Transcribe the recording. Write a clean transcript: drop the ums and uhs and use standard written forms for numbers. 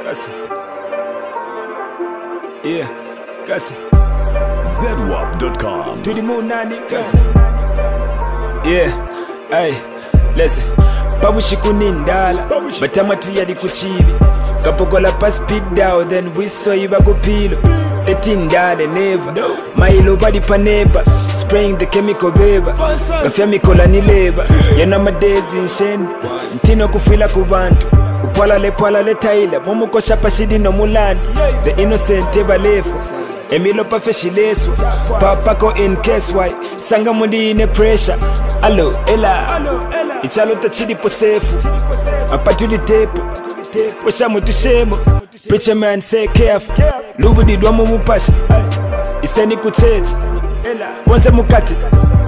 Yeah, Kasi. ZWAP.com. To the moon, Nani, Kasi. Yeah, ay, listen. Babushi kunindala, batamatu yali kuchibi. Kapokola pa speed down, then we saw iba go pilo. Letindale never, mailo body pa neighbor. Spraying the chemical baby, gafya mikola ni labor. Yana madezi nshende, ntino kufila kubantu. Kupala le taila, momo kosha pashidi no mulandi. The innocent eba lefu, emilo pa feshilesu. Papa ko in case why, sanga mundi ine pressure. Allo, ela, ichalo tachidi po sefu. Apatu di tepo, washamu tushemo. Preacher man say careful, lubu di dwa mumu pashi. Iseni kucheche, wanze mukati.